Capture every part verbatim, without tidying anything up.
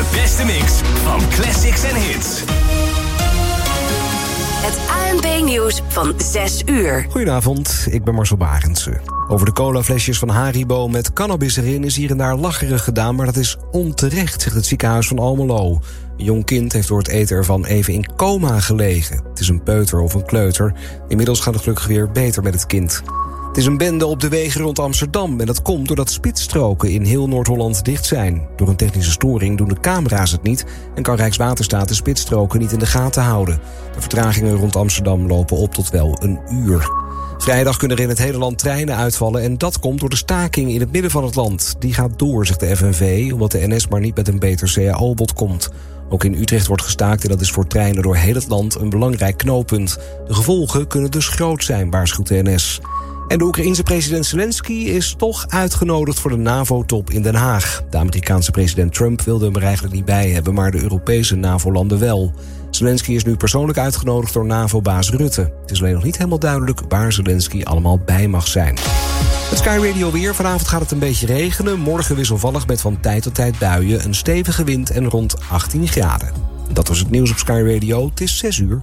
De beste mix van classics en hits. Het A N B-nieuws van zes uur. Goedenavond, ik ben Marcel Barendse. Over de colaflesjes van Haribo met cannabis erin is hier en daar lacherig gedaan, maar dat is onterecht, zegt het ziekenhuis van Almelo. Een jong kind heeft door het eten ervan even in coma gelegen. Het is een peuter of een kleuter. Inmiddels gaat het gelukkig weer beter met het kind. Het is een bende op de wegen rond Amsterdam en dat komt doordat spitsstroken in heel Noord-Holland dicht zijn. Door een technische storing doen de camera's het niet en kan Rijkswaterstaat de spitsstroken niet in de gaten houden. De vertragingen rond Amsterdam lopen op tot wel een uur. Vrijdag kunnen er in het hele land treinen uitvallen en dat komt door de staking in het midden van het land. Die gaat door, zegt de F N V, omdat de N S maar niet met een beter C A O-bod komt. Ook in Utrecht wordt gestaakt en dat is voor treinen door heel het land een belangrijk knooppunt. De gevolgen kunnen dus groot zijn, waarschuwt de N S. En de Oekraïense president Zelensky is toch uitgenodigd voor de NAVO-top in Den Haag. De Amerikaanse president Trump wilde hem er eigenlijk niet bij hebben, maar de Europese NAVO-landen wel. Zelensky is nu persoonlijk uitgenodigd door NAVO-baas Rutte. Het is alleen nog niet helemaal duidelijk waar Zelensky allemaal bij mag zijn. Het Sky Radio weer. Vanavond gaat het een beetje regenen. Morgen wisselvallig met van tijd tot tijd buien, een stevige wind en rond achttien graden. Dat was het nieuws op Sky Radio. Het is zes uur.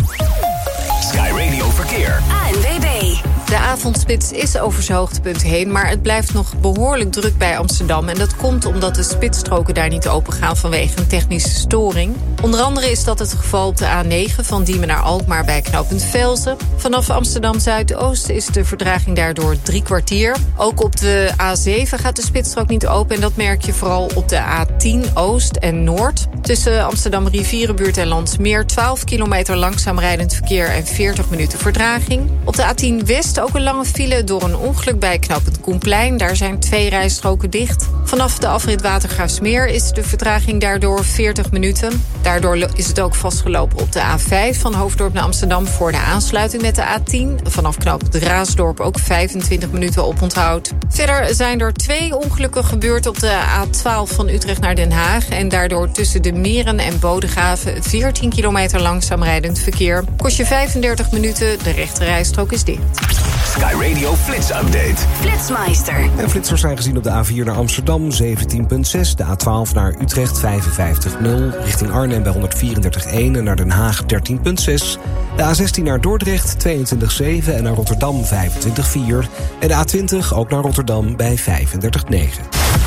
Sky Radio Verkeer. A N W B. De avondspits is over zijn hoogtepunt heen, maar het blijft nog behoorlijk druk bij Amsterdam. En dat komt omdat de spitsstroken daar niet open gaan vanwege een technische storing. Onder andere is dat het geval op de A negen van Diemen naar Alkmaar bij knooppunt Velzen. Vanaf Amsterdam Zuidoost is de vertraging daardoor drie kwartier. Ook op de A zeven gaat de spitsstrook niet open en dat merk je vooral op de A tien Oost en Noord. Tussen Amsterdam Rivierenbuurt en Landsmeer twaalf kilometer langzaam rijdend verkeer en veertig minuten vertraging. Op de A tien West ook een lange file door een ongeluk bij knooppunt Koenplein. Daar zijn twee rijstroken dicht. Vanaf de afrit Watergraafsmeer is de vertraging daardoor veertig minuten. Daardoor is het ook vastgelopen op de A vijf van Hoofddorp naar Amsterdam voor de aansluiting met de A tien. Vanaf knooppunt Raasdorp ook vijfentwintig minuten oponthoud. Verder zijn er twee ongelukken gebeurd op de A twaalf van Utrecht naar Den Haag. En daardoor tussen de Meren en Bodegraven veertien kilometer langzaam rijdend verkeer. Kost je vijfendertig minuten, de rechte rijstrook is dicht. Sky Radio Flits Update. Flitsmeister. En flitsers zijn gezien op de A vier naar Amsterdam zeventien komma zes, de A twaalf naar Utrecht vijfenvijftig komma nul, richting Arnhem bij honderdvierendertig komma één en naar Den Haag dertien komma zes, de A zestien naar Dordrecht tweeëntwintig komma zeven en naar Rotterdam vijfentwintig komma vier en de A twintig ook naar Rotterdam bij vijfendertig komma negen.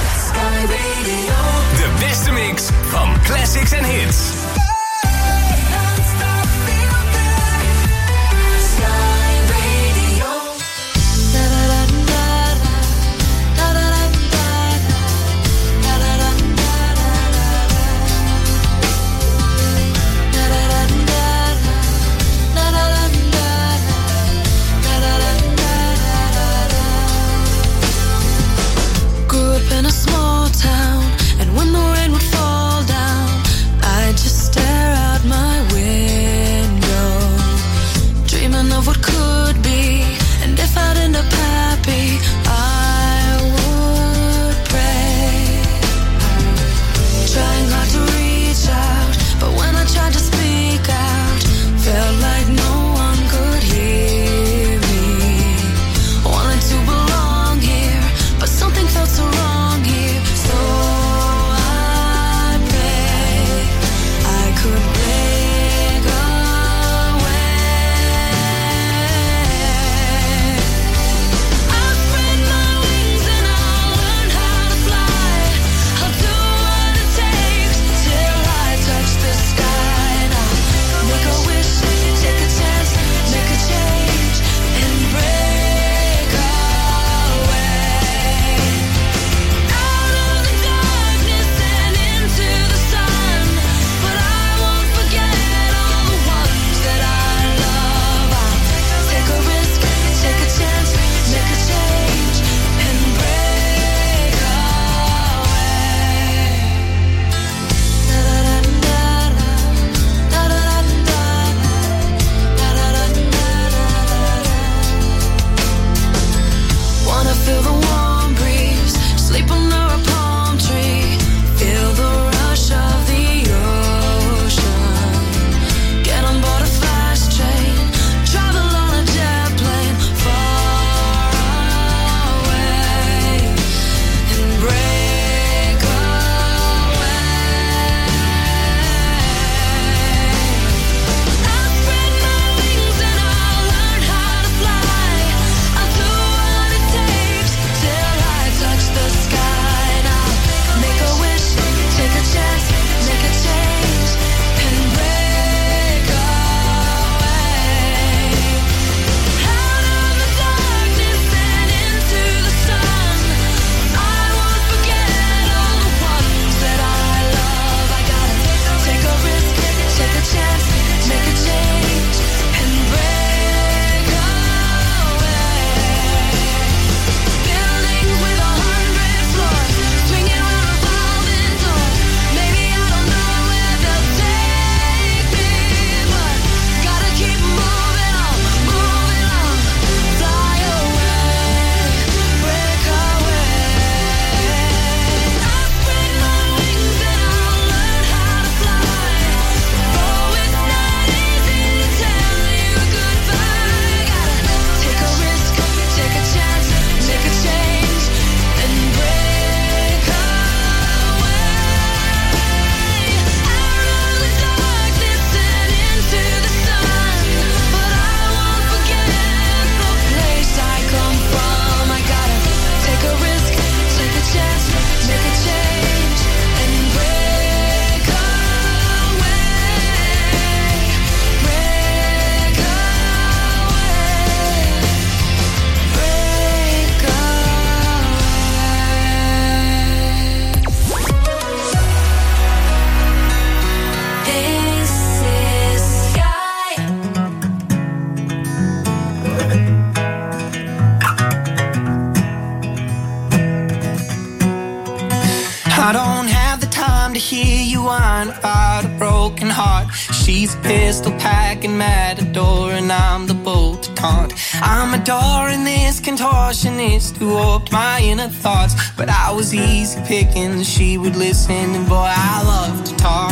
De beste mix van classics en hits. In a small town, and when the rain would fall down, I just I don't have the time to hear you whine about a broken heart. She's a pistol packing matador and I'm the bull to taunt. I'm adoring this contortionist who warped my inner thoughts, but I was easy picking, she would listen, and boy, I love to talk.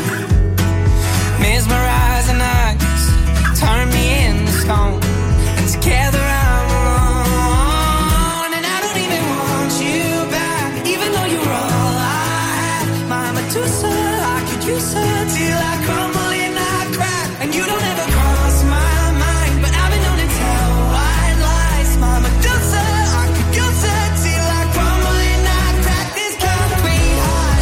Mesmerizing eyes turn me into stone, and together I'm alone, and I don't even want you back, even though you're all I have. My Medusa, I could use her till I crumble and I crack, and you don't ever cross my mind, but I've been known to tell white lies. My Medusa, I could use her till I crumble and I crack. This concrete heart,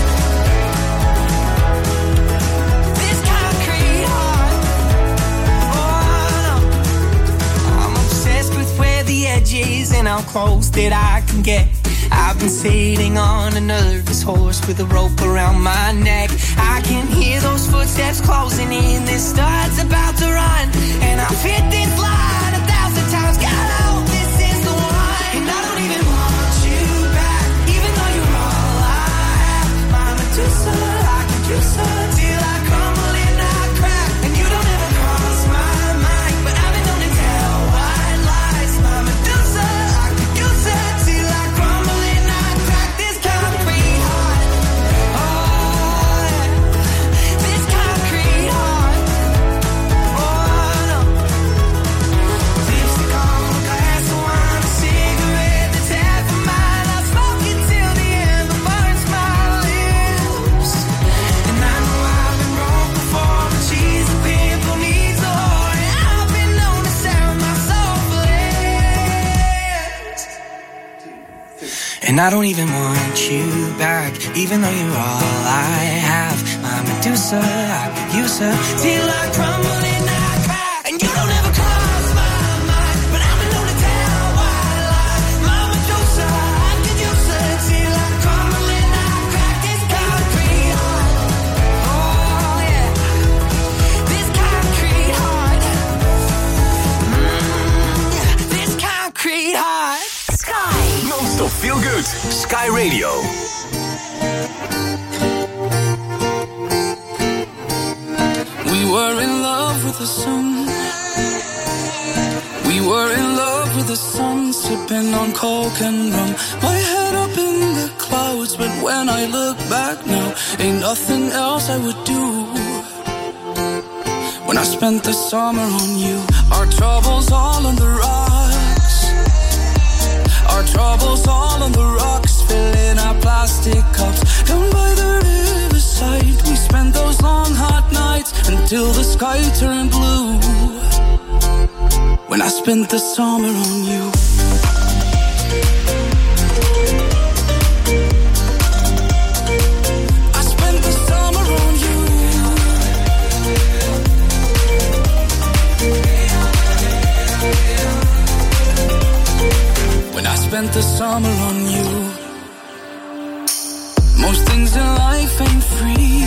this concrete heart. Oh no, I'm obsessed with where the edge is and how close that I can get. I've been sitting on a nervous horse with a rope around my neck. I can hear those footsteps closing in, this start's about to run, and I've hit this line a thousand times. God, I hope this is the one, and I don't even want you back, even though you're all I have. My Medusa, I could use her till I crumble and I crack, and you don't ever cross my mind, but I've been known to tell white lies. My Medusa, I could use her till I crumble and I crack. This concrete heart, oh yeah, this concrete heart, oh no. Lipstick on a glass of wine, a cigarette that's half a mile. I smoke it till the end burns my lips, and I know I've been broke before, but she's a pimple needs a whore, and I've been known to sell my soul for less. And I don't even want you back, even though you're all I have. My Medusa, I could use her till I crumble and I crack, and you don't ever cross my mind, but I've been known to tell white lies. My Medusa, I could use her till I crumble and I crack. This concrete heart, oh yeah, this concrete heart, mm, yeah, this concrete heart. Sky. Non-stop feel good. Sky Radio. We were in love with the sun. We were in love with the sun, sipping on coke and rum. My head up in the clouds, but when I look back now, ain't nothing else I would do. When I spent the summer on you, our troubles all on the rocks. Our troubles all on the rocks, filling our plastic cups. Down by the riverside, we spent those long hot nights until the sky turned blue. When I spent the summer on you. I spent the summer on you. When I spent the summer on you. Most things in life ain't free.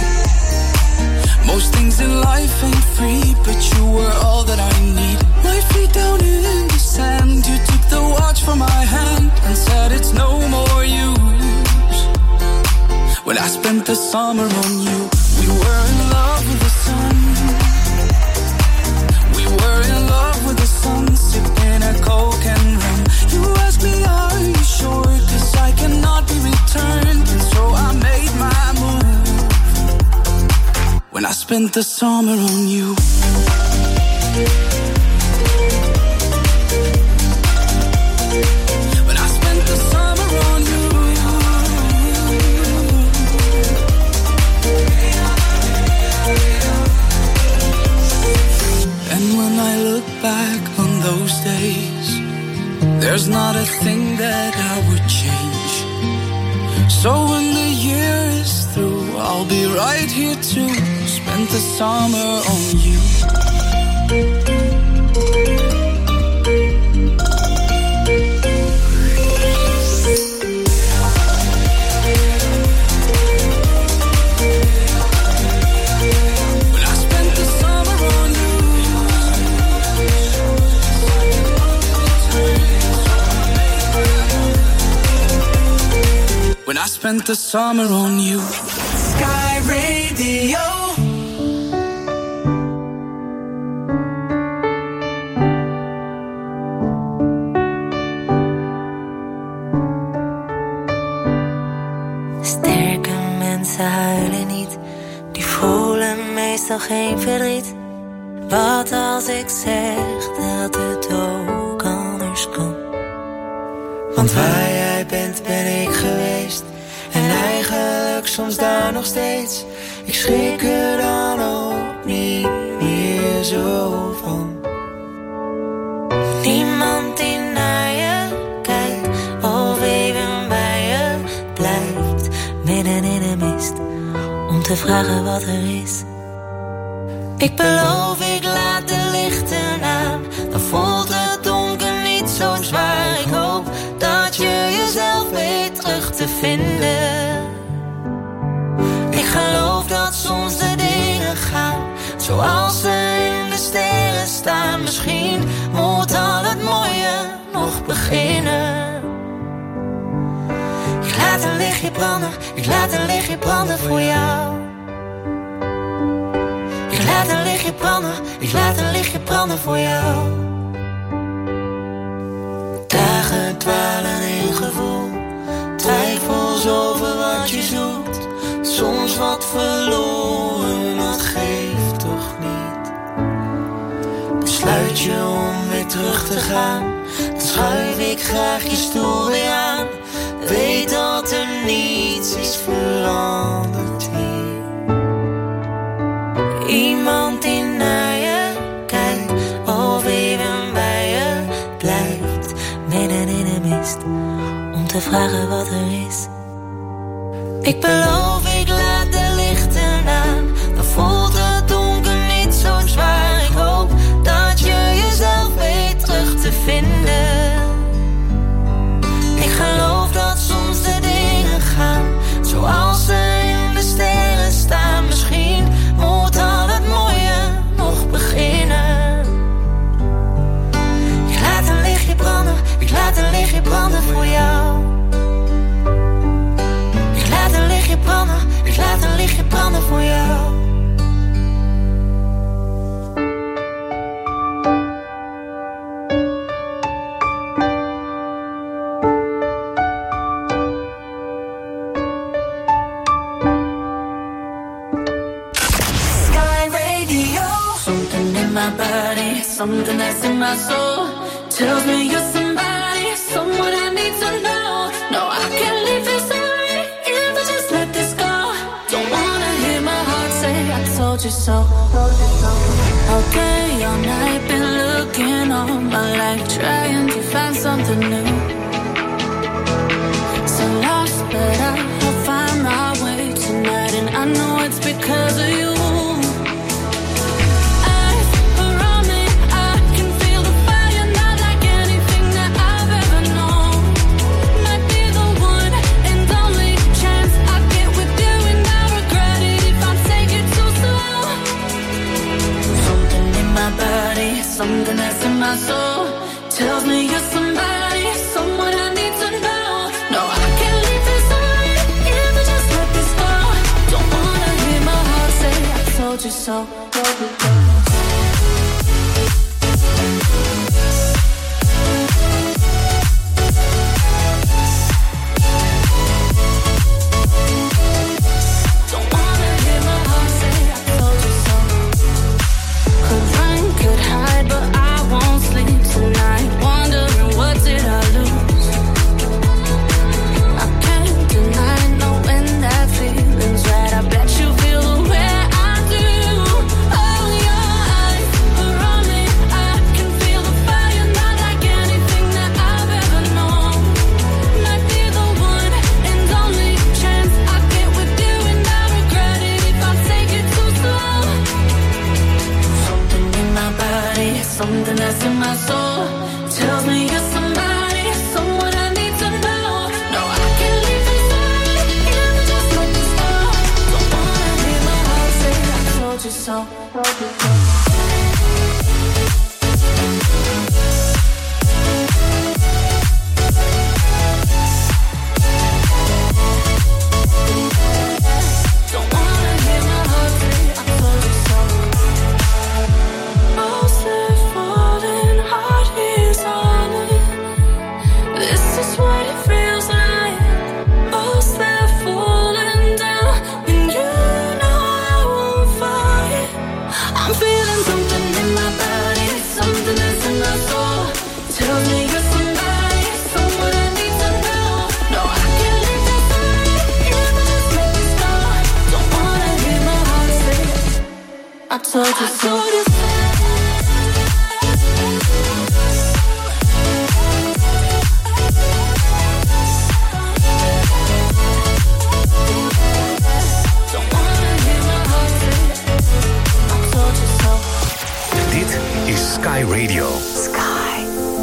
Most things in life ain't free, but you were all that I need. My feet down in the sand, you took the watch from my hand and said it's no more use. When I spent the summer on you, we were in love with the sun. We were in love with the sun, sipping a coke and rum. You asked me, are you sure? 'Cause I cannot be returned, and so I made my move. When I spent the summer on you. When I spent the summer on you. And when I look back on those days, there's not a thing that I would change. So when the year is through, I'll be right here to spend the summer on you. when I spent the summer on you. Sky Radio. Sterke mensen huilen niet, die voelen meestal geen verdriet. Wat als ik zeg dat het ook anders kan? Want waar jij bent ben ik geweest, en eigenlijk soms daar nog steeds. Ik schrik er dan ook niet meer zo van. Niemand die naar je kijkt of even bij je blijft, midden in de mist, om te vragen wat er is. Ik beloof, ik laat de lichten aan, dan voelt het donker niet zo zwaar. Ik hoop dat je jezelf weet terug te vinden. Ik geloof dat soms de dingen gaan zoals ze in de sterren staan. Misschien moet al het mooie nog beginnen. Ik laat een lichtje branden, ik laat een lichtje branden voor jou. Ik laat een lichtje branden, ik laat een lichtje branden voor jou. Dagen dwalen in gevoel, twijfels over wat je zoekt. Soms wat verloren, dat geeft toch niet. Besluit je om weer terug te gaan, dan schuif ik graag je stoel weer aan. Weet dat er niets is veranderd hier. Iemand die naar je kijkt of even bij je blijft, midden in de mist, om te vragen wat er is. Ik beloof, ik laat de lichten aan, dan voelt het donker niet zo zwaar. Ik hoop dat je jezelf weet terug te vinden. Ik geloof dat soms de dingen gaan zoals ze in de sterren staan. Misschien moet al het mooie nog beginnen. Ik laat een lichtje branden, ik laat een lichtje branden voor jou. Ik laat een lichtje branden, ik laat een lichtje branden voor jou. My body, something that's in my soul tells me you're somebody, someone I need to know. No, I can't leave this already if I just let this go. Don't wanna hear my heart say I told you so. Okay, all night been looking all my life, trying to find something new. So lost, but I'll find my way tonight, and I know it's because of you. Something that's in my soul tells me you're somebody, someone I need to know. No, I can't leave this alone if I just let this go. Don't wanna hear my heart say I told you so. Feelings right, I bet you feel the way I do. Oh, yeah. told you so. Dit is Sky Radio. Sky.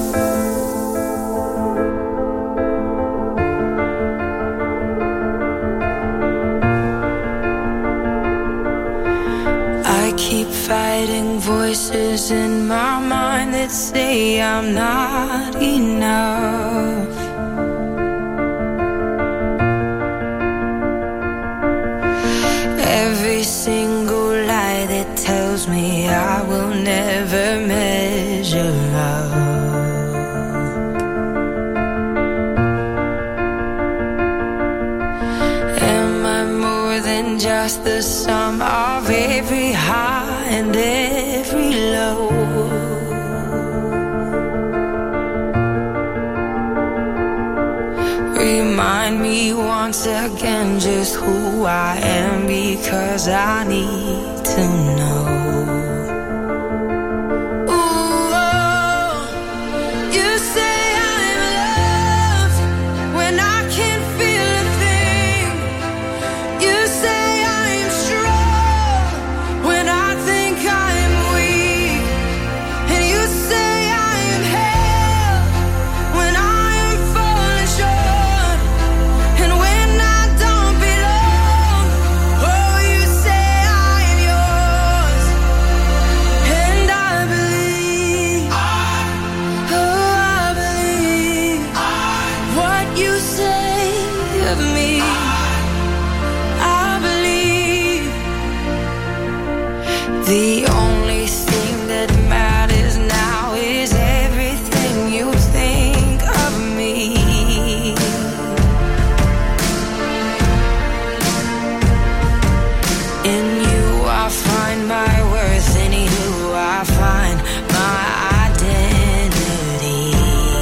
I keep fighting voices in my mind that say I'm not enough. Every single lie that tells me I will never measure up. Am I more than just the sum of every high and every low? Remind me once again just who I am, because I need to know. Ooh, oh, you say I'm loved when I can't feel a thing. You say I'm strong when I think I'm weak. And you say I am held when I am falling short. And when I don't belong, oh, you say I am yours. And I believe, oh, I believe what you say of me. I believe the only thing that matters now is everything you think of me. In you I find my worth, in you I find my identity.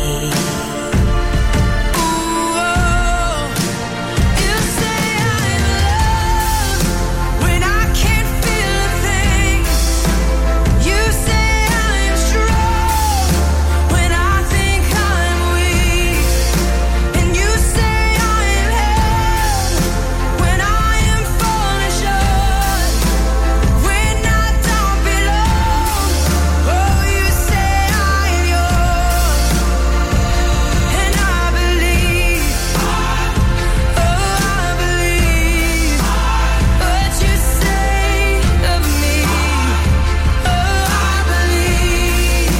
Ooh, oh, you say I'm loved when I can't feel a thing. You say I'm strong when I think I'm weak. And you say I am held when I am falling short. When I don't belong, oh, you say I am yours. And I believe, oh, I believe what you say of me. Oh, I believe.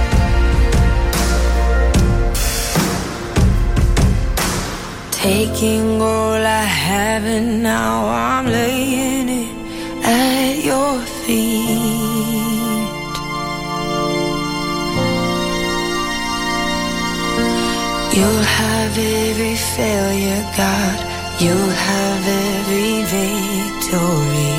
Taking all I have and now I'm laying it at your feet. You'll have every failure, God. You'll have every victory.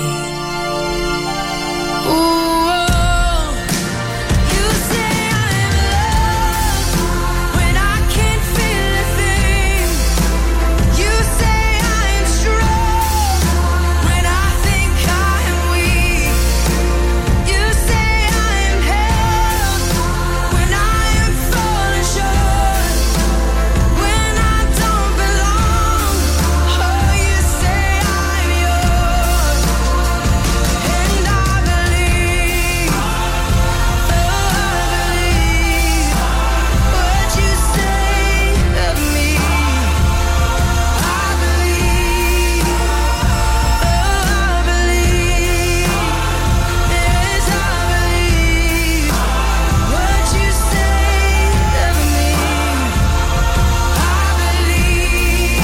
Ooh, oh, you say I'm loved when I can't feel a thing. You say I'm strong when I think I'm weak. You say I'm held when I am falling short. When I don't belong, oh, you say I'm yours. And I believe, oh, I believe what you say of me. I believe, oh, I believe, yes, I believe what you say of me. I believe.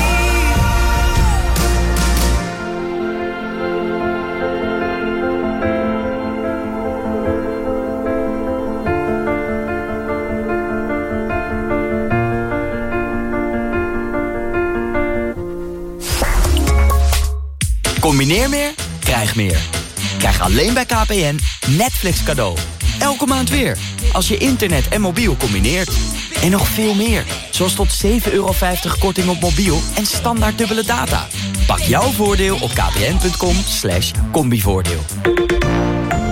Combineer meer, krijg meer. Krijg alleen bij K P N Netflix cadeau. Elke maand weer, als je internet en mobiel combineert. En nog veel meer, zoals tot zeven euro vijftig korting op mobiel en standaard dubbele data. Pak jouw voordeel op kpn punt com slash combivoordeel.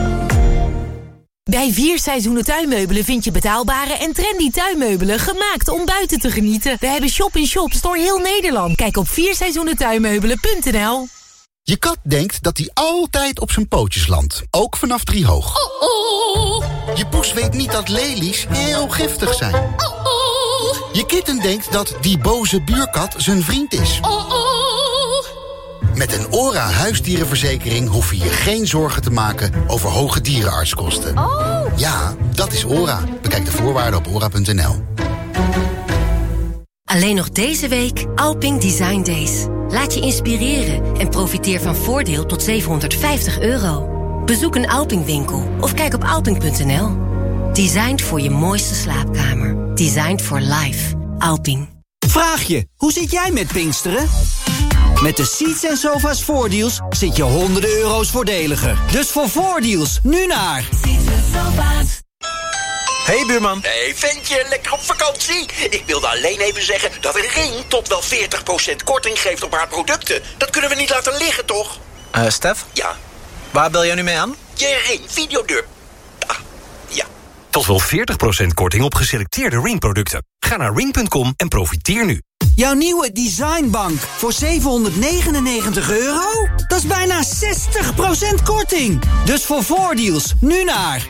Bij Vier Seizoenen Tuinmeubelen vind je betaalbare en trendy tuinmeubelen gemaakt om buiten te genieten. We hebben shop-in-shops door heel Nederland. Kijk op vier seizoenen tuinmeubelen punt n l. Je kat denkt dat hij altijd op zijn pootjes landt, ook vanaf drie hoog. Oh, oh. Je poes weet niet dat lelies heel giftig zijn. Oh, oh. Je kitten denkt dat die boze buurkat zijn vriend is. Oh, oh. Met een ORA huisdierenverzekering hoef je je geen zorgen te maken over hoge dierenartskosten. Oh. Ja, dat is ORA. Bekijk de voorwaarden op ora punt n l. Alleen nog deze week Alping Design Days. Laat je inspireren en profiteer van voordeel tot zevenhonderdvijftig euro. Bezoek een Alping-winkel of kijk op alping punt n l. Designed voor je mooiste slaapkamer. Designed for life. Alping. Vraag je, hoe zit jij met Pinksteren? Met de Seats en Sofa's voordeals zit je honderden euro's voordeliger. Dus voor voordeals, nu naar Seats en Sofa's. Hey buurman. Hey ventje, lekker op vakantie? Ik wilde alleen even zeggen dat Ring tot wel veertig procent korting geeft op haar producten. Dat kunnen we niet laten liggen, toch? Eh, uh, Stef? Ja? Waar bel jij nu mee aan? Je Ring, videodeur. Ah, ja. Tot wel veertig procent korting op geselecteerde Ring-producten. Ga naar ring punt com en profiteer nu. Jouw nieuwe designbank voor zevenhonderdnegenennegentig euro? Dat is bijna zestig procent korting. Dus voor voordeals, nu naar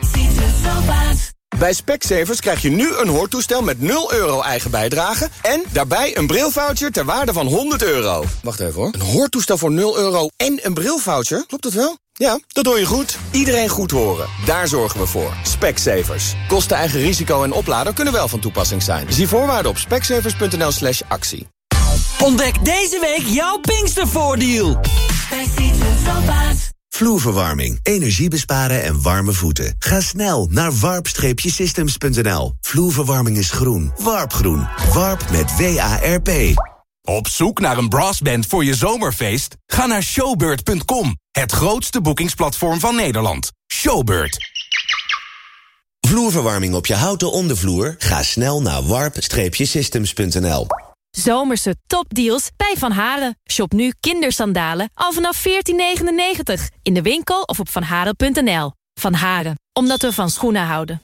Bij Specsavers krijg je nu een hoortoestel met nul euro eigen bijdrage en daarbij een brilvoucher ter waarde van honderd euro. Wacht even hoor. Een hoortoestel voor nul euro en een brilvoucher? Klopt dat wel? Ja, dat hoor je goed. Iedereen goed horen. Daar zorgen we voor. Specsavers. Kosten, eigen risico en oplader kunnen wel van toepassing zijn. Zie voorwaarden op specsavers punt n l slash actie. Ontdek deze week jouw Pinkstervoordeel. Bij Seats en Sofa's. Vloerverwarming, energie besparen en warme voeten. Ga snel naar warp systems punt n l. Vloerverwarming is groen. Warpgroen. Warp met W A R P. Op zoek naar een brassband voor je zomerfeest? Ga naar showbird punt com. Het grootste boekingsplatform van Nederland. Showbird. Vloerverwarming op je houten ondervloer? Ga snel naar warp systems punt n l. Zomerse topdeals bij Van Haren. Shop nu kindersandalen al vanaf veertien negenennegentig. In de winkel of op vanharen punt n l. Van Haren, omdat we van schoenen houden.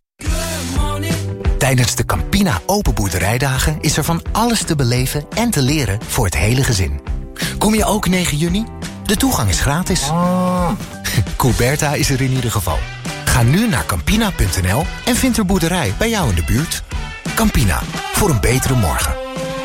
Tijdens de Campina Open Boerderijdagen is er van alles te beleven en te leren voor het hele gezin. Kom je ook negen juni? De toegang is gratis. Oh. Couberta is er in ieder geval. Ga nu naar campina punt n l en vind er boerderij bij jou in de buurt. Campina, voor een betere morgen.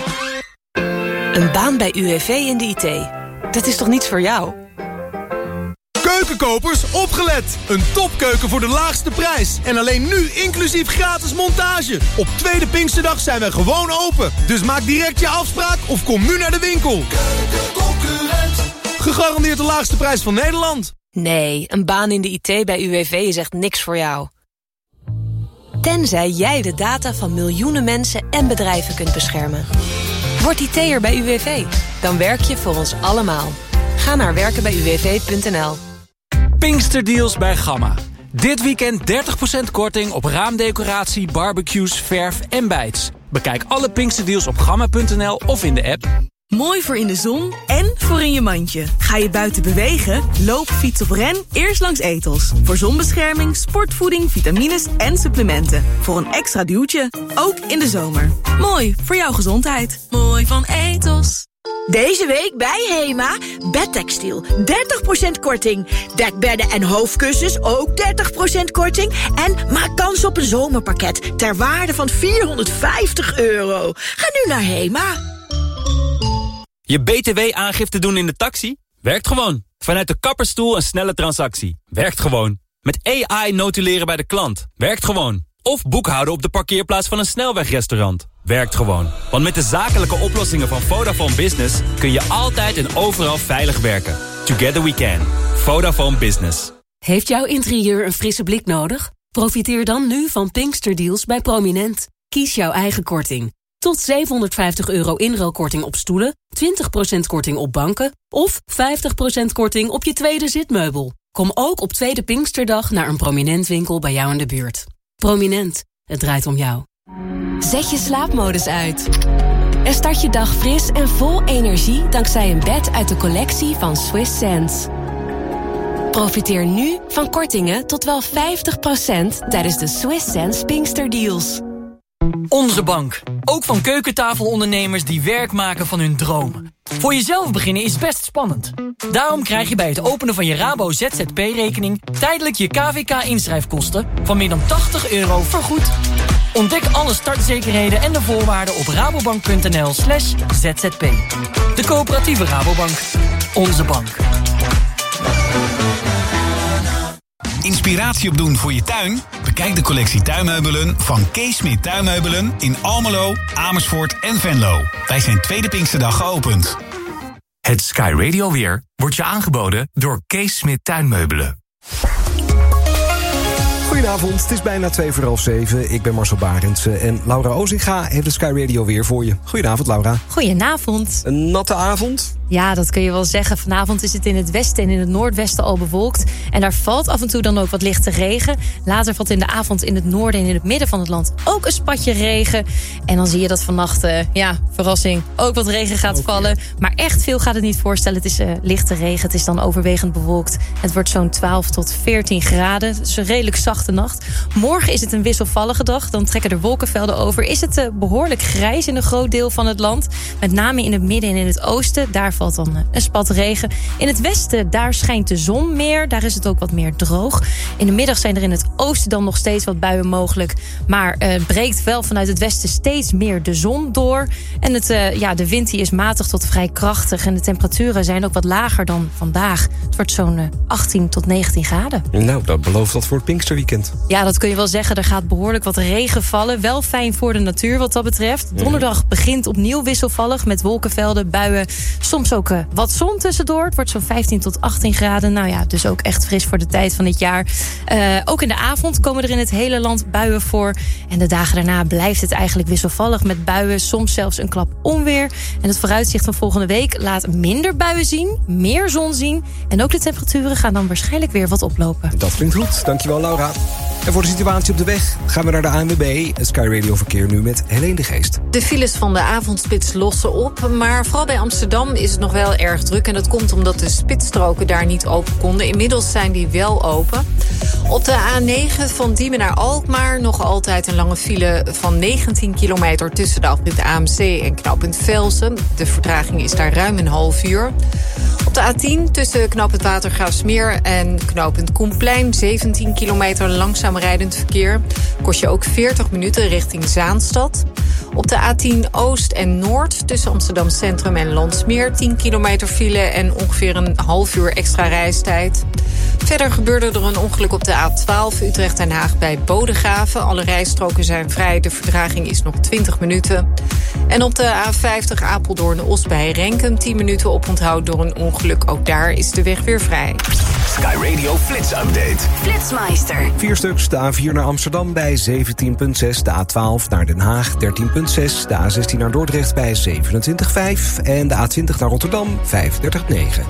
Een baan bij U W V in de I T. Dat is toch niets voor jou? Keukenkopers, opgelet! Een topkeuken voor de laagste prijs. En alleen nu inclusief gratis montage. Op tweede Pinksterdag zijn we gewoon open. Dus maak direct je afspraak of kom nu naar de winkel. Keukenconcurrent. Gegarandeerd de laagste prijs van Nederland. Nee, een baan in de I T bij U W V is echt niks voor jou. Tenzij jij de data van miljoenen mensen en bedrijven kunt beschermen. Word I T'er bij U W V. Dan werk je voor ons allemaal. Ga naar werken bij u w v punt n l. Pinksterdeals bij Gamma. Dit weekend dertig procent korting op raamdecoratie, barbecues, verf en bijts. Bekijk alle Pinksterdeals op gamma punt n l of in de app. Mooi voor in de zon en voor in je mandje. Ga je buiten bewegen? Loop, fiets of ren eerst langs Ethos. Voor zonbescherming, sportvoeding, vitamines en supplementen. Voor een extra duwtje, ook in de zomer. Mooi voor jouw gezondheid. Mooi van Ethos. Deze week bij Hema, bedtextiel, dertig procent korting. Dekbedden en hoofdkussens, ook dertig procent korting. En maak kans op een zomerpakket ter waarde van vierhonderdvijftig euro. Ga nu naar Hema. Je B T W-aangifte doen in de taxi? Werkt gewoon. Vanuit de kapperstoel een snelle transactie. Werkt gewoon. Met A I notuleren bij de klant. Werkt gewoon. Of boekhouden op de parkeerplaats van een snelwegrestaurant. Werkt gewoon. Want met de zakelijke oplossingen van Vodafone Business kun je altijd en overal veilig werken. Together we can. Vodafone Business. Heeft jouw interieur een frisse blik nodig? Profiteer dan nu van Pinksterdeals bij Prominent. Kies jouw eigen korting. Tot zevenhonderdvijftig euro inruilkorting op stoelen, twintig procent korting op banken of vijftig procent korting op je tweede zitmeubel. Kom ook op tweede Pinksterdag naar een Prominent winkel bij jou in de buurt. Prominent, het draait om jou. Zet je slaapmodus uit. En start je dag fris en vol energie dankzij een bed uit de collectie van Swiss Sense. Profiteer nu van kortingen tot wel vijftig procent tijdens de Swiss Sense Pinkster Deals. Onze bank. Ook van keukentafelondernemers die werk maken van hun dromen. Voor jezelf beginnen is best spannend. Daarom krijg je bij het openen van je Rabo Z Z P-rekening... tijdelijk je K V K-inschrijfkosten van meer dan tachtig euro vergoed. Ontdek alle startzekerheden en de voorwaarden op rabobank.nl slash zzp. De coöperatieve Rabobank. Onze bank. Inspiratie opdoen voor je tuin? Bekijk de collectie tuinmeubelen van Kees Smit Tuinmeubelen in Almelo, Amersfoort en Venlo. Wij zijn tweede Pinksterdag geopend. Het Sky Radio weer wordt je aangeboden door Kees Smit Tuinmeubelen. Goedenavond, het is bijna twee voor half zeven. Ik ben Marcel Barendsen en Laura Ozinga heeft de Sky Radio weer voor je. Goedenavond, Laura. Goedenavond. Een natte avond? Ja, dat kun je wel zeggen. Vanavond is het in het westen en in het noordwesten al bewolkt. En daar valt af en toe dan ook wat lichte regen. Later valt in de avond in het noorden en in het midden van het land ook een spatje regen. En dan zie je dat vannacht, uh, ja, verrassing, ook wat regen gaat okay. vallen. Maar echt veel gaat het niet voorstellen. Het is uh, lichte regen, het is dan overwegend bewolkt. Het wordt zo'n twaalf tot veertien graden. Het is een redelijk zachte nacht. Morgen is het een wisselvallige dag. Dan trekken er wolkenvelden over. Is het uh, behoorlijk grijs in een groot deel van het land. Met name in het midden en in het oosten. Daar valt dan een spat regen. In het westen, daar schijnt de zon meer. Daar is het ook wat meer droog. In de middag zijn er in het oosten dan nog steeds wat buien mogelijk. Maar het uh, breekt wel vanuit het westen steeds meer de zon door. En het, uh, ja, de wind die is matig tot vrij krachtig. En de temperaturen zijn ook wat lager dan vandaag. Het wordt zo'n uh, achttien tot negentien graden. Nou, dat belooft dat voor het Pinksterweekend. Ja, dat kun je wel zeggen. Er gaat behoorlijk wat regen vallen. Wel fijn voor de natuur wat dat betreft. Donderdag begint opnieuw wisselvallig met wolkenvelden, buien. Soms ook uh, wat zon tussendoor. Het wordt zo'n vijftien tot achttien graden. Nou ja, dus ook echt fris voor de tijd van dit jaar. Uh, ook in de avond komen er in het hele land buien voor. En de dagen daarna blijft het eigenlijk wisselvallig met buien. Soms zelfs een klap onweer. En het vooruitzicht van volgende week laat minder buien zien. Meer zon zien. En ook de temperaturen gaan dan waarschijnlijk weer wat oplopen. Dat klinkt goed. Dankjewel, Laura. En voor de situatie op de weg gaan we naar de A N W B. Het Sky Radio verkeer nu met Helene de Geest. De files van de avondspits lossen op. Maar vooral bij Amsterdam is het nog wel erg druk. En dat komt omdat de spitsstroken daar niet open konden. Inmiddels zijn die wel open. Op de A negen van Diemen naar Alkmaar nog altijd een lange file van negentien kilometer... tussen de afrit A M C en knooppunt Velsen. De vertraging is daar ruim een half uur. Op de A tien tussen knooppunt Watergraafsmeer en knooppunt Koenplein... zeventien kilometer langzaam rijdend verkeer. Kost je ook veertig minuten richting Zaanstad. Op de A tien Oost en Noord tussen Amsterdam Centrum en Landsmeer... tien kilometer file en ongeveer een half uur extra reistijd. Verder gebeurde er een ongeluk op de A twaalf Utrecht-Den Haag bij Bodegraven. Alle rijstroken zijn vrij, de vertraging is nog twintig minuten. En op de A vijftig Apeldoorn-Os bij Renkum... tien minuten oponthoud door een ongeluk. Ook daar is de weg weer vrij. Sky Radio Flits Update. Flitsmeister. Vier stuks, de A vier naar Amsterdam bij zeventien komma zes... de A twaalf naar Den Haag dertien komma zes... de A zestien naar Dordrecht bij zevenentwintig komma vijf... en de A twintig naar Rotterdam vijfendertig komma negen.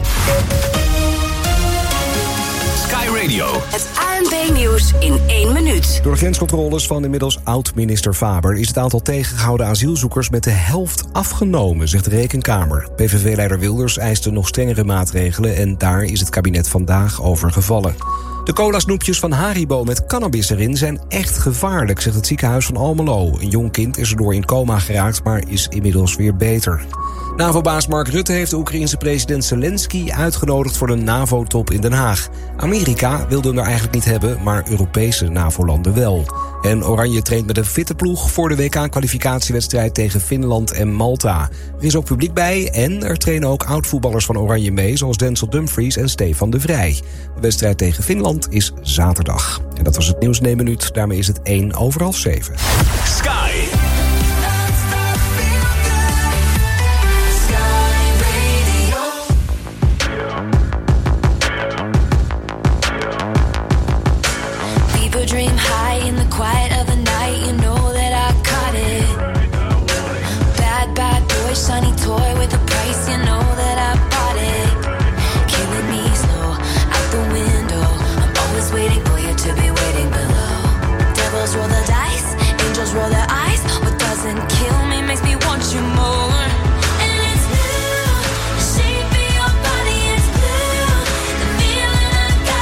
Sky Radio. Het A N B-nieuws in één minuut. Door de grenscontroles van inmiddels oud-minister Faber... is het aantal tegengehouden asielzoekers met de helft afgenomen, zegt de Rekenkamer. P V V-leider Wilders eiste nog strengere maatregelen... en daar is het kabinet vandaag over gevallen. De cola-snoepjes van Haribo met cannabis erin zijn echt gevaarlijk, zegt het ziekenhuis van Almelo. Een jong kind is erdoor in coma geraakt, maar is inmiddels weer beter. NAVO-baas Mark Rutte heeft de Oekraïense president Zelensky uitgenodigd voor de NAVO-top in Den Haag. Amerika wilde hem er eigenlijk niet hebben, maar Europese NAVO-landen wel. En Oranje traint met een fitte ploeg voor de W K-kwalificatiewedstrijd tegen Finland en Malta. Er is ook publiek bij en er trainen ook oud-voetballers van Oranje mee, zoals Denzel Dumfries en Stefan de Vrij. De wedstrijd tegen Finland is zaterdag. En dat was het nieuws in één minuut. Daarmee is het één over half zeven. Sky. Dream high in the quiet of the night, you know that I caught it. Bad, bad boy, shiny toy with a price, you know that I bought it. Killing me slow, out the window. I'm always waiting for you to be waiting below. Devils roll the dice, angels roll their eyes. What doesn't kill me makes me want you more. And it's blue, the shape of your body is blue. The feeling I got.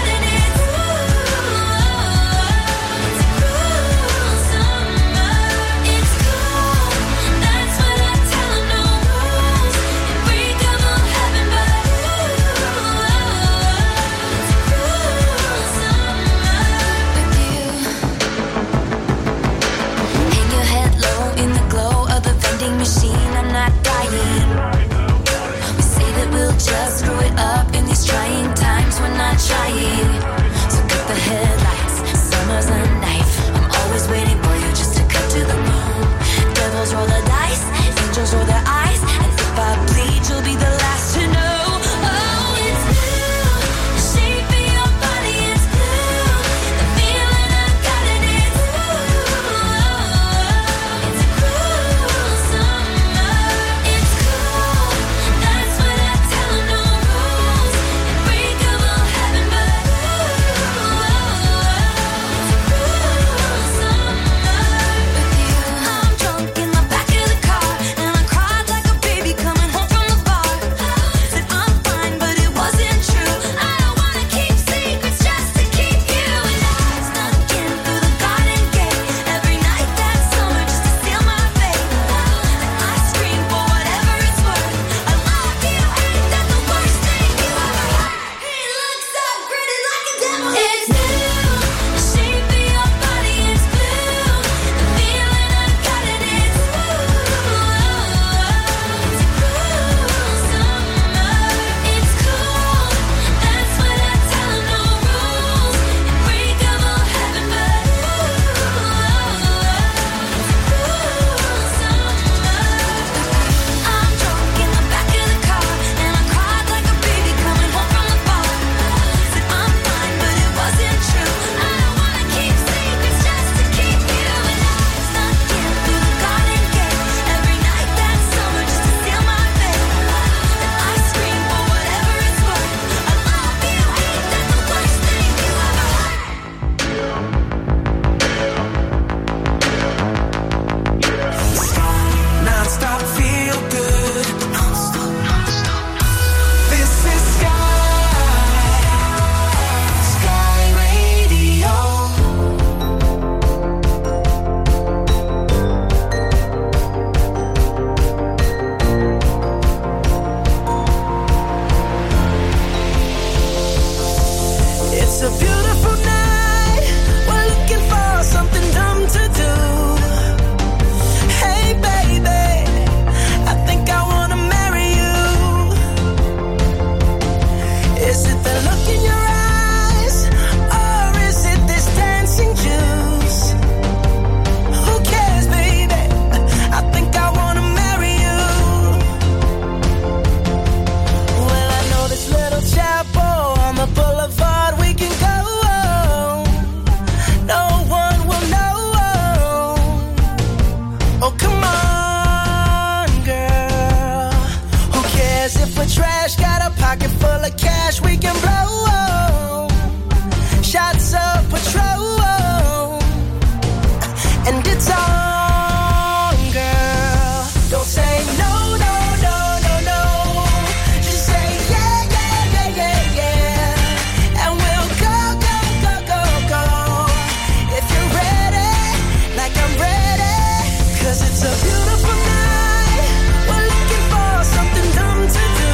As if we're trash, got a pocket full of cash we can blow. Shots of Patrol, and it's on, girl. Don't say no, no, no, no, no. Just say yeah, yeah, yeah, yeah, yeah. And we'll go, go, go, go, go. If you're ready, like I'm ready. Cause it's a beautiful night. We're looking for something dumb to do.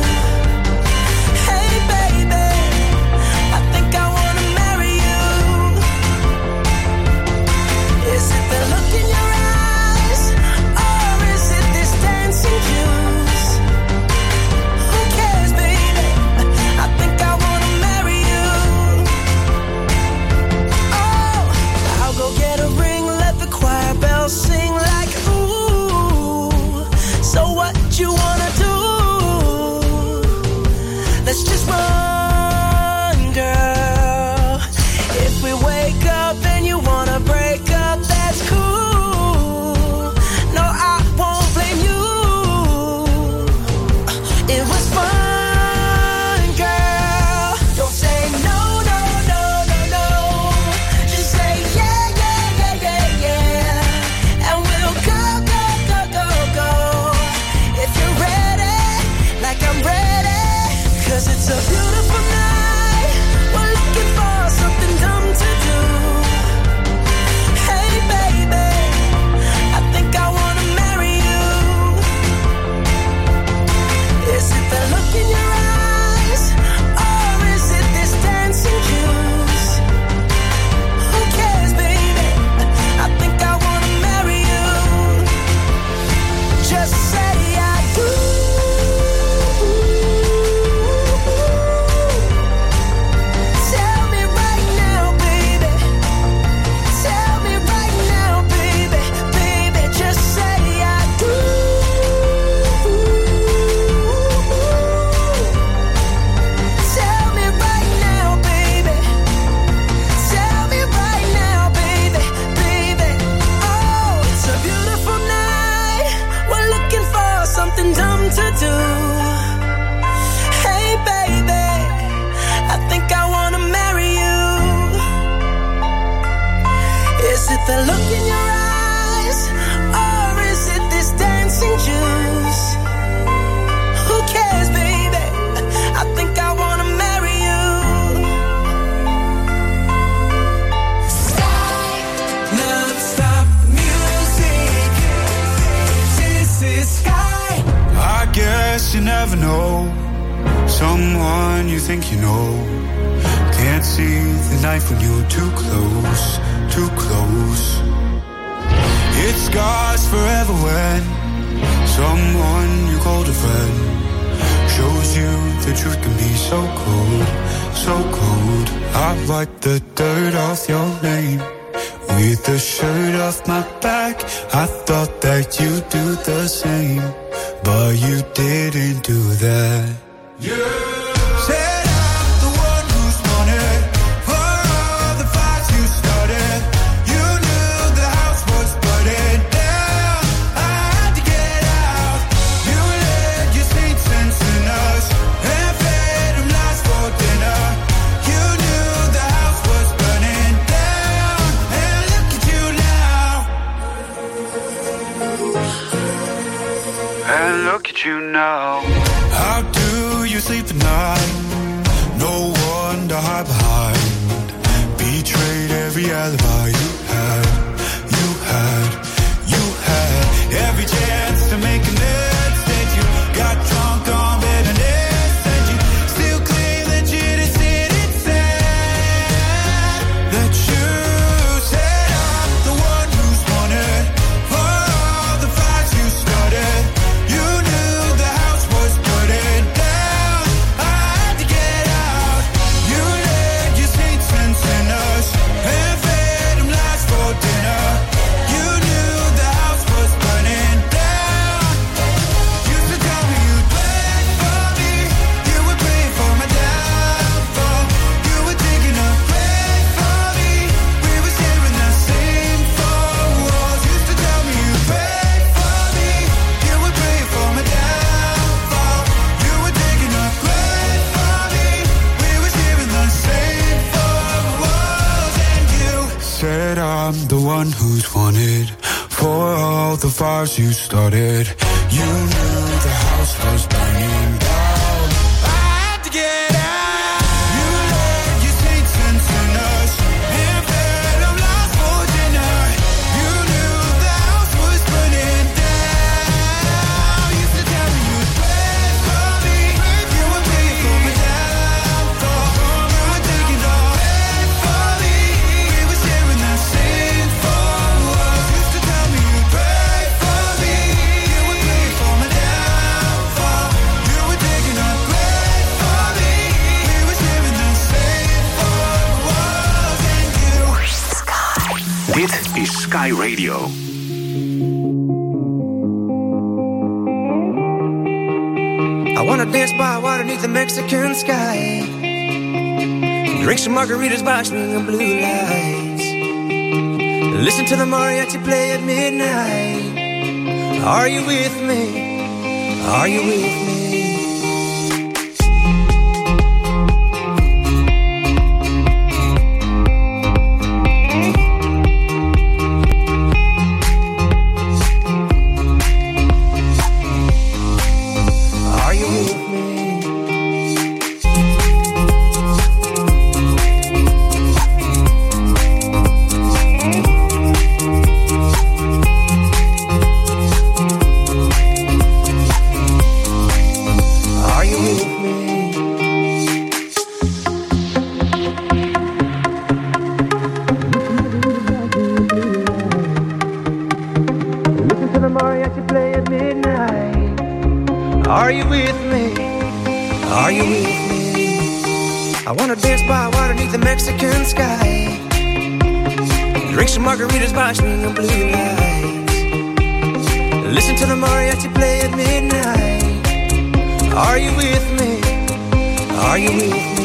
Hey baby, I think I wanna marry you. Is it the look in your eyes, or is it this dancing juice? Who cares, baby? I think I wanna marry you. Oh, I'll go get a ring, let the choir bells sing like ooh. So what you wanna do? Let's just run, girl. If we wake up and you wanna break up, that's cool. No, I won't blame you. It was fun, girl. Don't say no, no, no, no, no. Just say yeah, yeah, yeah, yeah, yeah. And we'll go, go, go, go, go. If you're ready, like I'm ready. Cause it's a beautiful night. We're looking for something dumb to do. Hey baby, I think I wanna marry you. Is it the look in your eyes, or is it this dancing juice? Who cares, baby? I think I wanna marry you. Just say I do. Tell me right now, baby. Tell me right now, baby. Baby, just say I do. Tell me right now, baby. Tell me right now, baby. Baby, oh, it's a beautiful night. We're looking for something dumb to do. Hey baby, I think I wanna marry you. Is it the look in your eyes, or is it this dancing juice? Who cares, baby? I think I wanna marry you. Non-stop music. This is Sky. I guess you never know someone you think you know. Can't see the knife when you're too close, too close. It scars forever when someone you called a friend shows you the truth can be so cold, so cold. I wipe the dirt off your name with the shirt off my back. I thought that you'd do the same, but you didn't do that. Said I'm the one who's won it for all the fights you started. You knew the house was burning down. I had to get out. You let your sweet sense in us and fed them lies for dinner. You knew the house was burning down, and look at you now. And look at you now. How do you sleep at night? No one to hide behind. Betrayed every alibi you had, you had, you had. Every chance to make amends, said you got drunk on bitterness, and you still claim that you just didn't say that you said I'm the one who's won it for all the fights you started. You knew the house was burning down. I had to get out. You let your saints sense in us and fed them lies wanted. For all the fires you started. You knew the house was burning down. I had to get out. You led your saints and sinners. And fed them lost for dinner. You knew the house was burning down. You used to tell me you'd pray for me. You would pray for me downfall. You would take it all. Pray for me. We were sharing that same four walls. You used to tell me you'd pray for me. You would pray for me downfall. You were taking up pray for me. We were sharing that same four walls. And you Sky. Dit is Sky Radio. I wanna dance by water beneath the Mexican sky. Drink some margaritas by swinging blue lights. Listen to the mariachi play at midnight. Are you with me? Are you with me? Are you with me? Are you with me? Listen to the mariachi play at midnight. Are you with me? Are you with me? I wanna dance by water beneath the Mexican sky. Drink some margaritas by swinging blue lights. Listen to the mariachi play at midnight. Are you with me? Are you with me?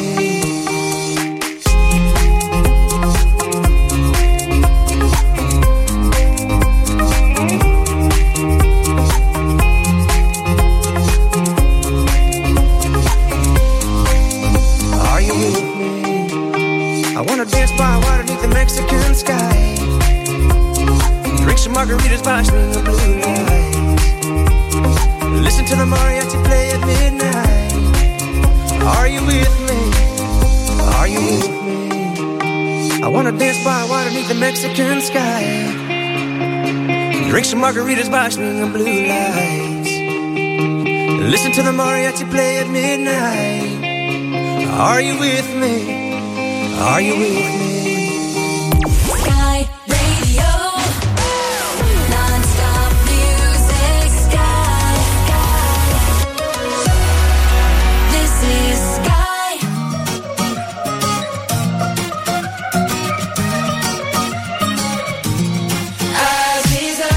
Are you with me? I wanna dance by water beneath the Mexican sky. Drink some margaritas by swinging blue lights. Listen to the mariachi play at midnight. Are you with me? Are you with me? I wanna dance by water beneath the Mexican sky. Drink some margaritas by swinging blue lights. Listen to the mariachi play at midnight. Are you with me? Are you with me? Sky Radio. Non-stop music. Sky. This is Sky. Aziza,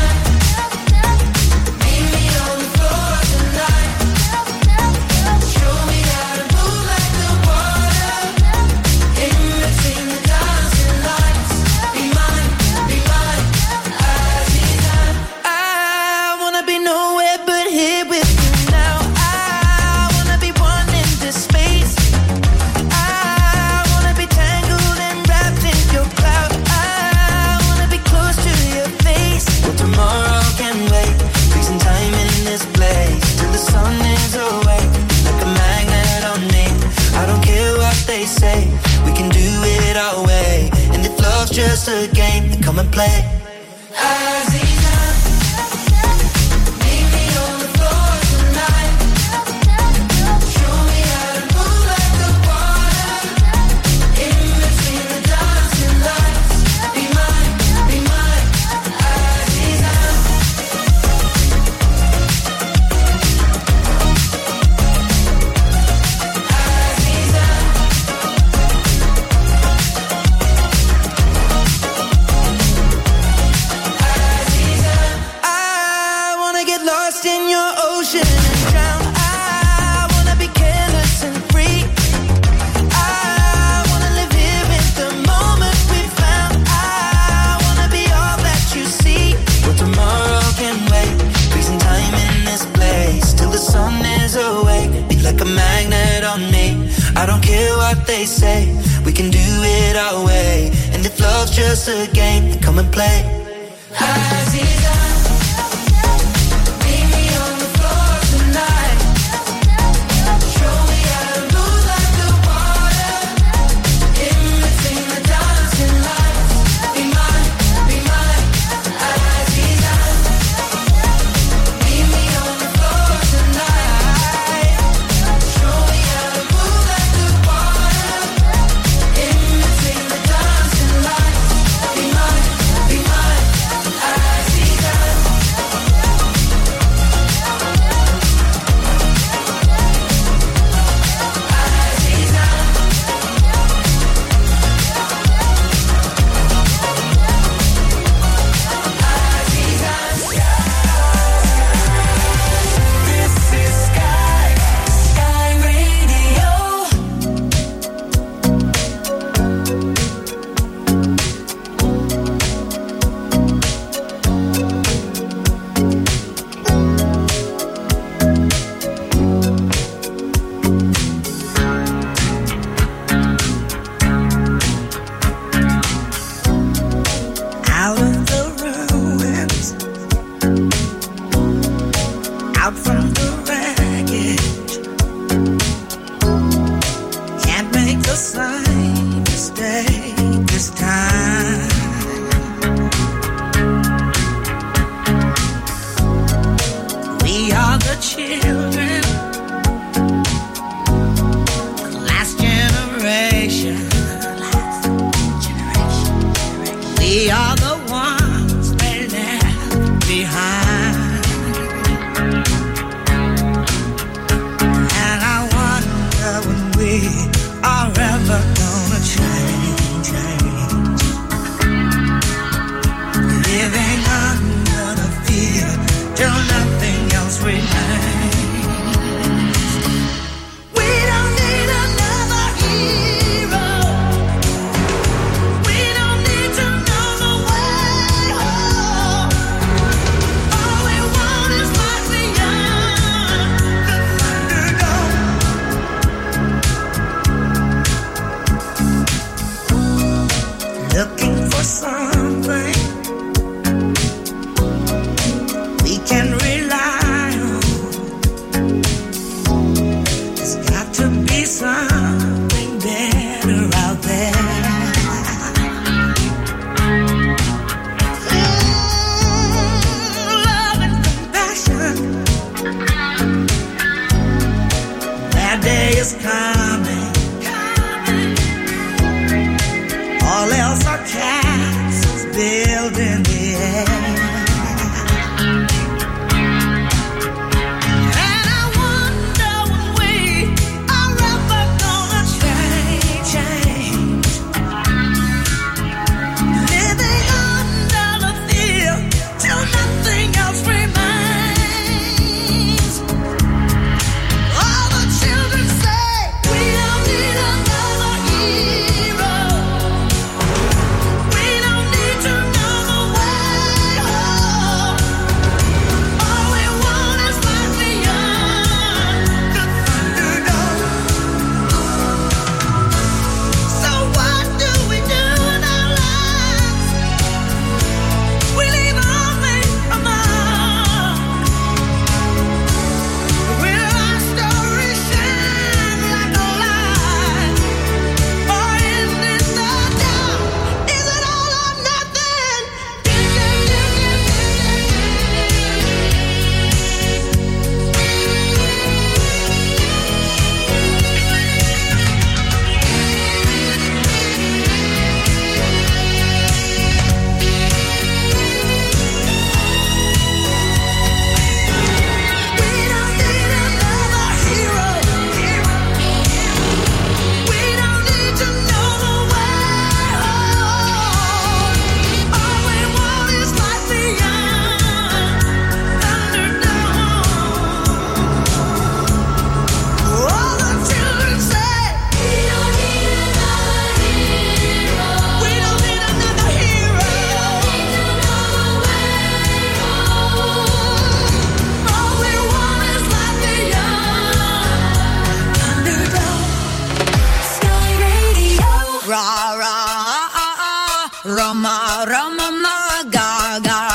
meet me on the floor tonight. Show me how to move like the water. In between the dancing lights. Be mine, be mine, Aziza. I wanna be nowhere but here with you now. I wanna be one in this space. I wanna be tangled and wrapped in your cloud. I wanna be close to your face. Well, tomorrow can wait. Freezing time in this place till the sun is awake. Like a magnet on me. I don't care what they say. We can do it our way. And if love's just a game, then come and play. Aziza, meet me on the floor tonight. Show me how to move like the water. In between the dancing lights. Be mine, be mine, Aziza. Aziza. I wanna get lost in your ocean and drown. I wanna be careless and free. I wanna live here in the moment we found. I wanna be all that you see. But tomorrow can wait. Freezing time in this place till the sun is awake. Be like a magnet on me. I don't care what they say. We can do it our way. And if love's just a game, then come and play. Aziza, meet me on the floor tonight. Show me how to move like the water in between the dancing lights. Be mine, be mine, Aziza. Meet me on the floor tonight. Show me how to move like the water in between the dancing lights. Be mine, be mine, Aziza. This is Sky, Sky Radio. Out of the ruins, out from the wreckage. Can't make the same mistake this time. We are the children, the last generation. We are the ones they left behind. And I wonder when we are ever gonna change, change. Living under the fear till nothing else remains. We don't need another hero. We don't need to know the way home. All we want is life beyond the Thunderdome. Looking for something we can rely on. There's got to be something better out there. Love and compassion. That day is coming. All else are castles built in the air. And I wonder when we are ever gonna change, change. Living under the fear till nothing else remains. All the children say we don't need another hero. We don't need to know the way home. All we want is life beyond the Thunderdome. So what do we do in our lives? We leave only a mark. Will our story shine like a light, or end in the dark? Is it all or nothing? We don't need another hero. We don't need to know the way home. All we want is life beyond Thunderdome. All the children say we don't need another hero. We don't need another hero. All we want is life beyond Thunderdome. Sky Radio. Ra ra ah ah, Rama Rama ma ga ga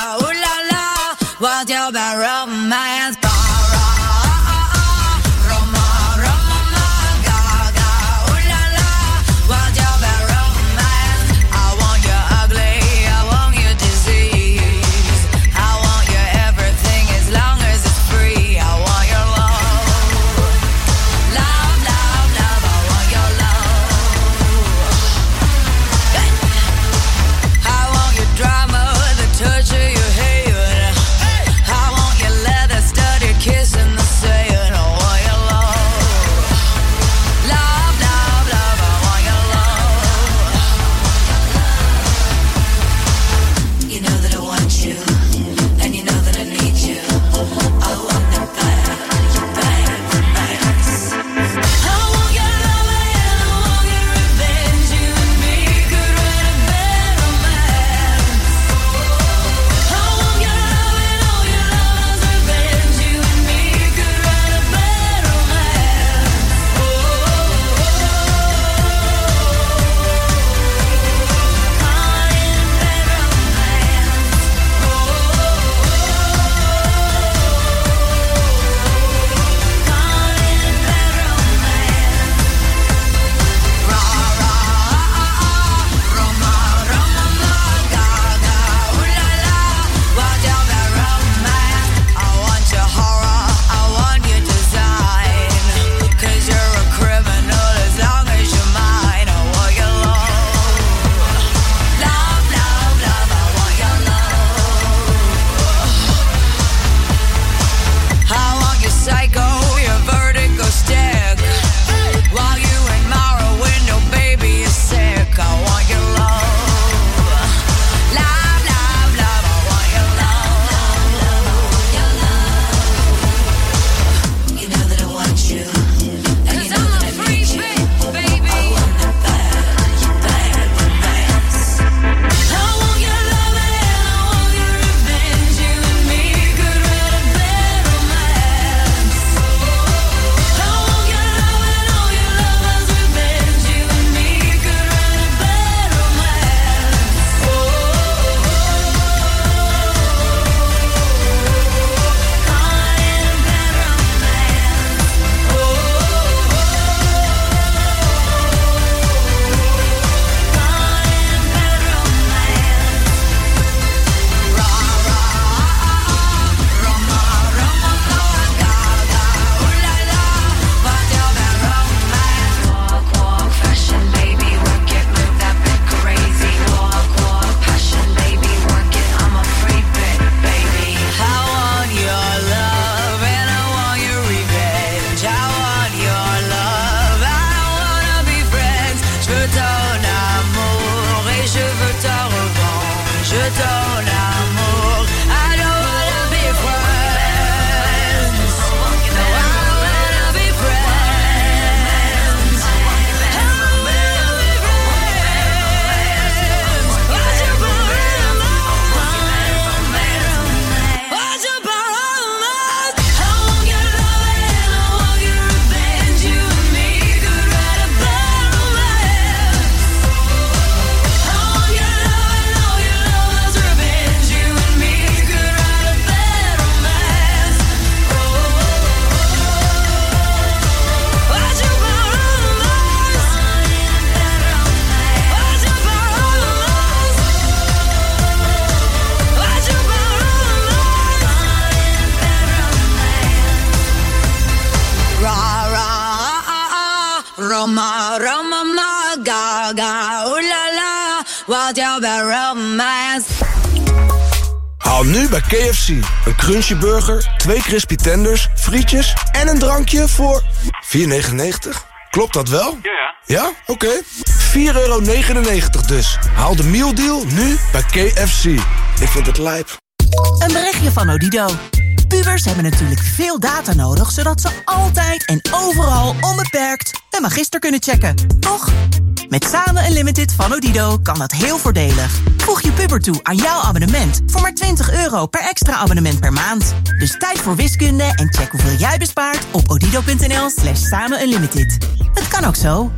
Ra ra ah ah, Roma Roma ma ga ga, ooh la la, wat jou bij romance. Haal nu bij K F C een crunchy burger, twee crispy tenders, frietjes en een drankje voor vier negenennegentig. Klopt dat wel? Ja, ja. Ja? Oké. Okay. vier euro negenennegentig dus. Haal de mealdeal nu bij K F C. Ik vind het lijp. Een berichtje van Odido. Pubers hebben natuurlijk veel data nodig, zodat ze altijd en overal onbeperkt een magister kunnen checken. Toch? Met Samen Unlimited van Odido kan dat heel voordelig. Voeg je puber toe aan jouw abonnement voor maar twintig euro per extra abonnement per maand. Dus tijd voor wiskunde en check hoeveel jij bespaart op odido.nl slash samen unlimited. Het kan ook zo.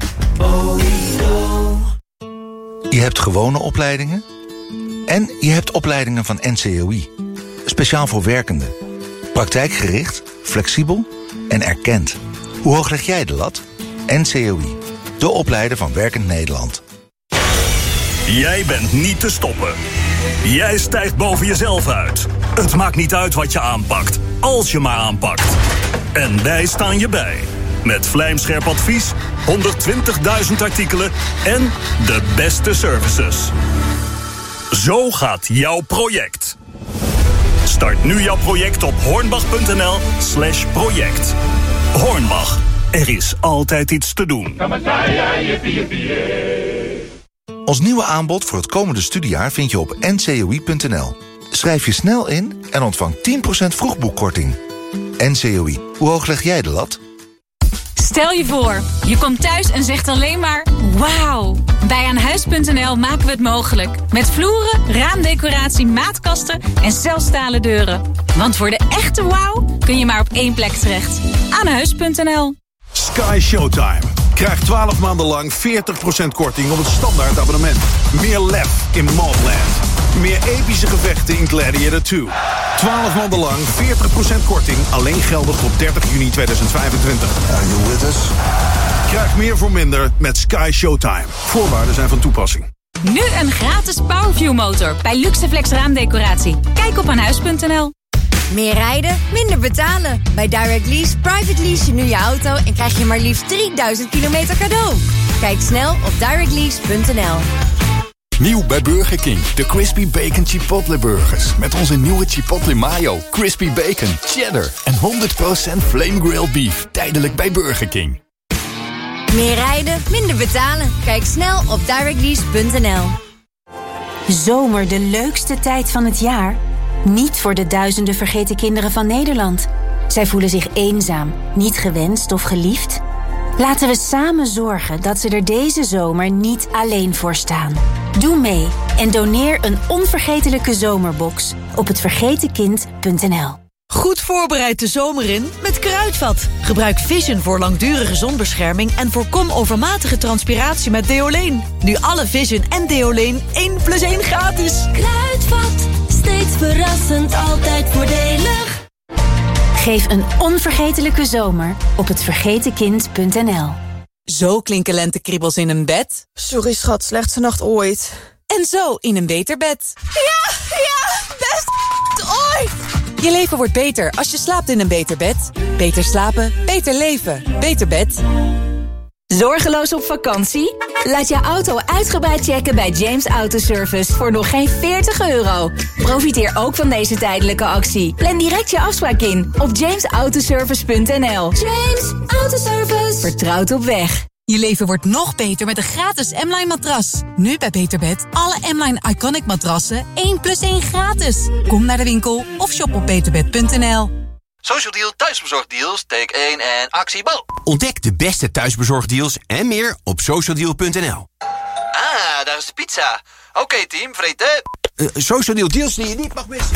Je hebt gewone opleidingen en je hebt opleidingen van N C O I. Speciaal voor werkenden. Praktijkgericht, flexibel en erkend. Hoe hoog leg jij de lat? N C O I. De opleider van Werkend Nederland. Jij bent niet te stoppen. Jij stijgt boven jezelf uit. Het maakt niet uit wat je aanpakt, als je maar aanpakt. En wij staan je bij. Met vlijmscherp advies, honderdtwintigduizend artikelen en de beste services. Zo gaat jouw project. Start nu jouw project op hornbach.nl slash project. Hornbach, er is altijd iets te doen. Ons nieuwe aanbod voor het komende studiejaar vind je op n c o i punt n l. Schrijf je snel in en ontvang tien procent vroegboekkorting. N C O I, hoe hoog leg jij de lat? Stel je voor, je komt thuis en zegt alleen maar wauw. Bij Aanhuis punt n l maken we het mogelijk. Met vloeren, raamdecoratie, maatkasten en zelfs stalen deuren. Want voor de echte wauw kun je maar op één plek terecht. Aanhuis punt n l. Sky Showtime. Krijg twaalf maanden lang veertig procent korting op het standaard abonnement. Meer lef in Mobland. Meer epische gevechten in Gladiator twee. twaalf maanden lang veertig procent korting. Alleen geldig tot dertig juni tweeduizend vijfentwintig. Are you with us? Krijg meer voor minder met Sky Showtime. Voorwaarden zijn van toepassing. Nu een gratis Powerview motor bij Luxeflex raamdecoratie. Kijk op aanhuis punt n l. Meer rijden, minder betalen. Bij Direct Lease private lease je nu je auto en krijg je maar liefst drieduizend kilometer cadeau. Kijk snel op direct lease punt n l. Nieuw bij Burger King, de Crispy Bacon Chipotle Burgers. Met onze nieuwe Chipotle Mayo, Crispy Bacon, Cheddar en honderd procent Flame Grilled Beef. Tijdelijk bij Burger King. Meer rijden, minder betalen. Kijk snel op direct lease punt n l. Zomer, de leukste tijd van het jaar? Niet voor de duizenden vergeten kinderen van Nederland. Zij voelen zich eenzaam, niet gewenst of geliefd. Laten we samen zorgen dat ze er deze zomer niet alleen voor staan. Doe mee en doneer een onvergetelijke zomerbox op het vergeten kind punt n l. Goed voorbereid de zomer in met Kruidvat. Gebruik Vision voor langdurige zonbescherming en voorkom overmatige transpiratie met Deoleen. Nu alle Vision en Deoleen één plus één gratis. Kruidvat, steeds verrassend, altijd voordelig. Geef een onvergetelijke zomer op het vergeten kind punt n l. Zo klinken lentekriebels in een bed. Sorry schat, slechtste nacht ooit. En zo in een beter bed. Ja, ja, best ooit. Je leven wordt beter als je slaapt in een beter bed. Beter slapen, beter leven. Beter bed. Zorgeloos op vakantie? Laat je auto uitgebreid checken bij James Autoservice voor nog geen veertig euro. Profiteer ook van deze tijdelijke actie. Plan direct je afspraak in op james autoservice punt n l. James Autoservice. Vertrouwd op weg. Je leven wordt nog beter met een gratis M-Line matras. Nu bij Beterbed alle M-Line Iconic matrassen één plus één gratis. Kom naar de winkel of shop op beterbed punt n l. Social Deal thuisbezorgdeals, take één en actie, bal. Ontdek de beste thuisbezorgdeals en meer op social deal punt n l. Ah, daar is de pizza. Oké okay, team, vreten. Uh, Social Deal deals die je niet mag missen.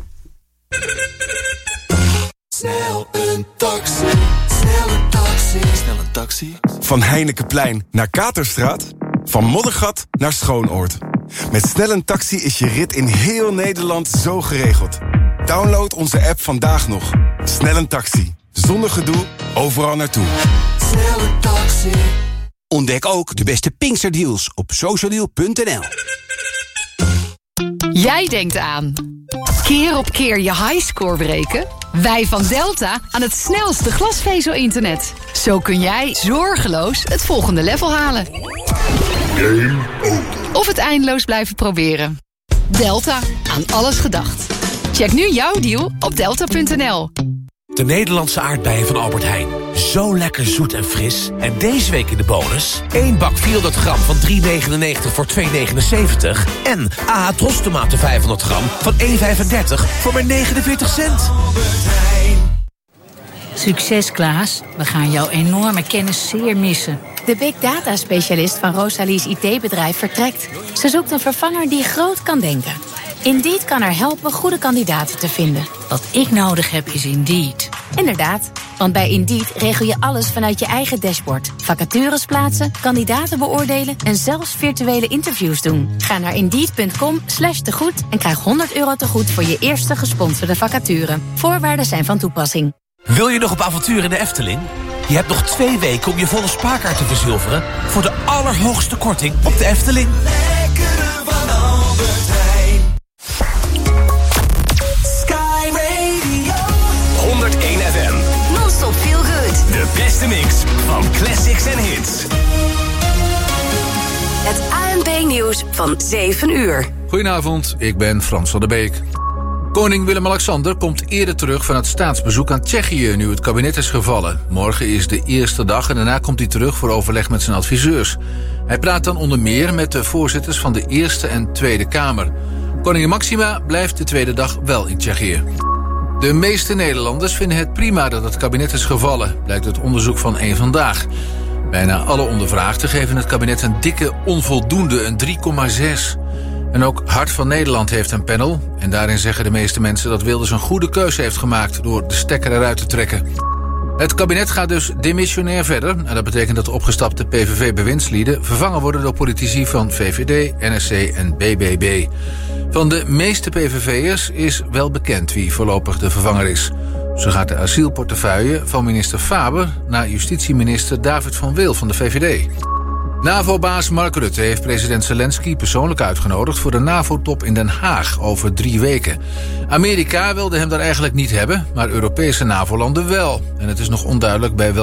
Snel een taxi, snel een taxi, snel een taxi. Van Heinekenplein naar Katerstraat. Van Moddergat naar Schoonoord. Met Snel een Taxi is je rit in heel Nederland zo geregeld. Download onze app vandaag nog. Snel een Taxi. Zonder gedoe, overal naartoe. Snel een taxi. Ontdek ook de beste Pinksterdeals op social deal punt n l. Jij denkt aan keer op keer je highscore breken? Wij van Delta aan het snelste glasvezel-internet. Zo kun jij zorgeloos het volgende level halen. Game over. Of het eindeloos blijven proberen. Delta, aan alles gedacht. Check nu jouw deal op delta punt n l. De Nederlandse aardbeien van Albert Heijn. Zo lekker zoet en fris. En deze week in de bonus... één bak vierhonderd gram van drie negenennegentig voor twee negenenzeventig. En A H Trostomaten vijfhonderd gram van één vijfendertig voor maar negenenveertig cent. Succes, Klaas. We gaan jouw enorme kennis zeer missen. De big data specialist van Rosalie's I T-bedrijf vertrekt. Ze zoekt een vervanger die groot kan denken. Indeed kan haar helpen goede kandidaten te vinden. Wat ik nodig heb is Indeed. Inderdaad, want bij Indeed regel je alles vanuit je eigen dashboard. Vacatures plaatsen, kandidaten beoordelen en zelfs virtuele interviews doen. Ga naar indeed.com slash tegoed en krijg honderd euro tegoed voor je eerste gesponsorde vacature. Voorwaarden zijn van toepassing. Wil je nog op avontuur in de Efteling? Je hebt nog twee weken om je volle spaarkaart te verzilveren voor de allerhoogste korting op de Efteling. Lekkere van Albert Heijn. Sky Radio. honderdéén F M. Non-stop feel good. De beste mix van classics en hits. Het A N B-nieuws van zeven uur. Goedenavond, ik ben Frans van der Beek. Koning Willem-Alexander komt eerder terug van het staatsbezoek aan Tsjechië, nu het kabinet is gevallen. Morgen is de eerste dag en daarna komt hij terug voor overleg met zijn adviseurs. Hij praat dan onder meer met de voorzitters van de Eerste en Tweede Kamer. Koningin Máxima blijft de tweede dag wel in Tsjechië. De meeste Nederlanders vinden het prima dat het kabinet is gevallen, blijkt uit onderzoek van Eén Vandaag. Bijna alle ondervraagden geven het kabinet een dikke onvoldoende, een drie komma zes. En ook Hart van Nederland heeft een panel. En daarin zeggen de meeste mensen dat Wilders een goede keuze heeft gemaakt door de stekker eruit te trekken. Het kabinet gaat dus demissionair verder. En dat betekent dat de opgestapte P V V-bewindslieden vervangen worden door politici van V V D, N S C en B B B. Van de meeste P V V'ers is wel bekend wie voorlopig de vervanger is. Zo gaat de asielportefeuille van minister Faber naar justitieminister David van Wil van de V V D. NAVO-baas Mark Rutte heeft president Zelensky persoonlijk uitgenodigd voor de NAVO-top in Den Haag over drie weken. Amerika wilde hem daar eigenlijk niet hebben, maar Europese NAVO-landen wel. En het is nog onduidelijk bij welke